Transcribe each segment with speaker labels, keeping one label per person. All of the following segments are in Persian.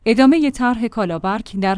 Speaker 1: ادامه طرح کالابرگ در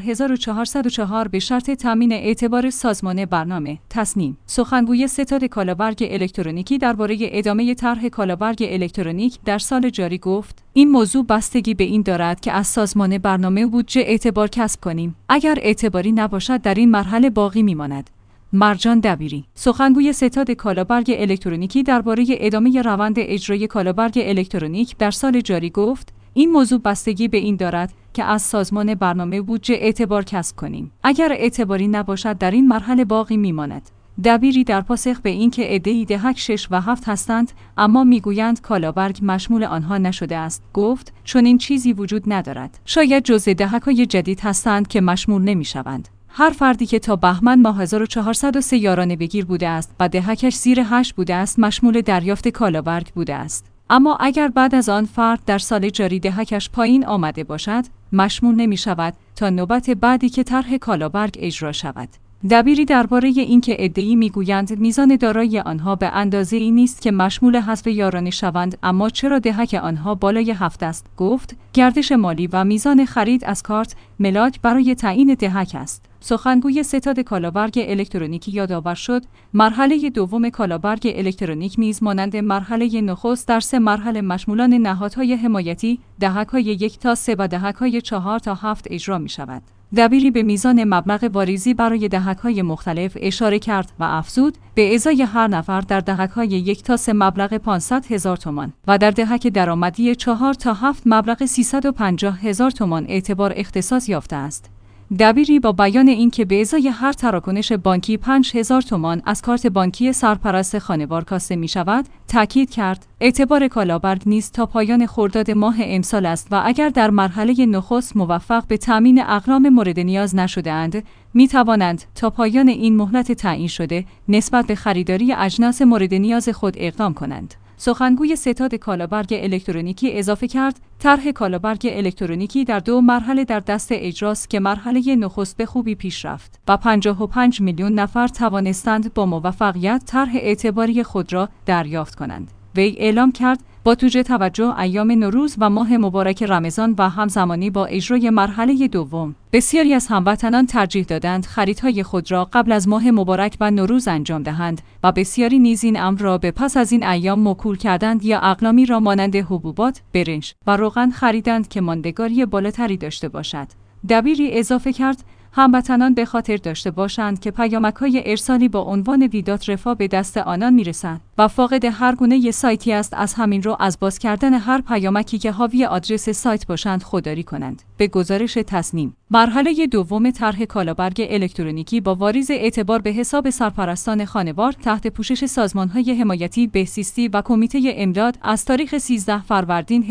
Speaker 1: 1404 به شرط تامین اعتبار سازمان برنامه تصنیم. سخنگوی ستاد کالابرگ الکترونیکی درباره ادامه طرح کالابرگ الکترونیک در سال جاری گفت: این موضوع بستگی به این دارد که از سازمان برنامه بودجه اعتبار کسب کنیم. اگر اعتباری نباشد در این مرحله باقی میماند. مرجان دبیری، سخنگوی ستاد کالابرگ الکترونیکی درباره ادامه روند اجرای کالابرگ الکترونیک در سال جاری گفت: این موضوع بستگی به این دارد که از سازمان برنامه بودجه اعتبار کسب کنیم. اگر اعتباری نباشد در این مرحله باقی میماند. دبیری در پاسخ به اینکه عده‌ای دهک 6 و 7 هستند اما میگویند کالابرگ مشمول آنها نشده است، گفت: چون این چیزی وجود ندارد. شاید جزء دهک‌های جدید هستند که مشمول نمیشوند. هر فردی که تا بهمن ماه 1403 یارانه بگیر بوده است و دهکش زیر 8 بوده است مشمول دریافت کالابرگ بوده است. اما اگر بعد از آن فرد در سال جاری دهکش پایین آمده باشد، مشمول نمی شود تا نوبت بعدی که طرح کالابرگ اجرا شود. دبیری درباره اینکه عده‌ای میگویند میزان دارایی آنها به اندازه‌ای نیست که مشمول حذف یارانه شوند اما چرا دهک آنها بالای 7 است، گفت: گردش مالی و میزان خرید از کارت ملاک برای تعیین دهک است. سخنگوی ستاد کالابرگ الکترونیکی یادآور شد مرحله دوم کالابرگ الکترونیک نیز مانند مرحله نخست در 3 مرحله مشمولان نهادهای حمایتی، دهک‌های 1 تا 3 و دهک‌های 4 تا 7 اجرا می‌شود. دبیری به میزان مبلغ واریزی برای دهک‌های مختلف اشاره کرد و افزود: به ازای هر نفر در دهک‌های 1 تا 3 مبلغ 500,000 تومان و در دهک درآمدی 4 تا 7 مبلغ 350,000 تومان اعتبار اختصاص یافته است. دبیری با بیان اینکه به ازای هر تراکنش بانکی 5,000 تومان از کارت بانکی سرپرست خانوار کاسته می شود، تاکید کرد اعتبار کالابرگ نیز تا پایان خرداد ماه امسال است و اگر در مرحله نخست موفق به تامین اقلام مورد نیاز نشده اند، می توانند تا پایان این مهلت تعیین شده نسبت به خریداری اجناس مورد نیاز خود اقدام کنند. سخنگوی ستاد کالابرگ الکترونیکی اضافه کرد: طرح کالابرگ الکترونیکی در 2 مرحله در دست اجراست که مرحله نخست به خوبی پیش رفت و 55 میلیون نفر توانستند با موفقیت طرح اعتباری خود را دریافت کنند. وی اعلام کرد با توجه ایام نوروز و ماه مبارک رمضان و همزمانی با اجرای مرحله دوم، بسیاری از هموطنان ترجیح دادند خریدهای خود را قبل از ماه مبارک و نوروز انجام دهند و بسیاری نیز این امر را به پس از این ایام موکول کردند یا اقلامی را مانند حبوبات، برنج و روغن خریدند که ماندگاری بالاتری داشته باشد. دبیری اضافه کرد: هموطنان به خاطر داشته باشند که پیامک‌های ارسالی با عنوان ویدات رفاه به دست آنان می‌رسند و فاقد هر گونه سایتی است. از همین رو از باز کردن هر پیامکی که حاوی آدرس سایت باشند خودداری کنند. به گزارش تصنیم، مرحله دوم طرح کالابرگ الکترونیکی با واریز اعتبار به حساب سرپرستان خانوار تحت پوشش سازمان‌های حمایتی، بهزیستی و کمیته امداد از تاریخ 13 فروردین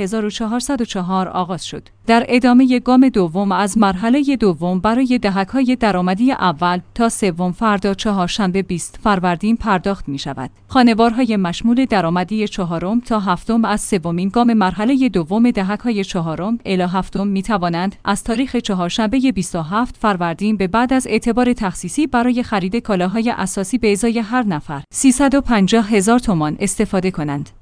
Speaker 1: 1404 آغاز شد. در ادامه گام دوم از مرحله دوم برای دهک‌های درآمدی اول تا سوم فردا چهارشنبه 20 فروردین پرداخت می‌شود. خانوارهای مشمول درآمدی 4 تا 7 از سومین گام مرحله دوم دهک‌های 4 الی 7 می‌توانند از تاریخ چهارشنبه 27 فروردین به بعد از اعتبار تخصیصی برای خرید کالاهای اساسی به ازای هر نفر 350,000 تومان استفاده کنند.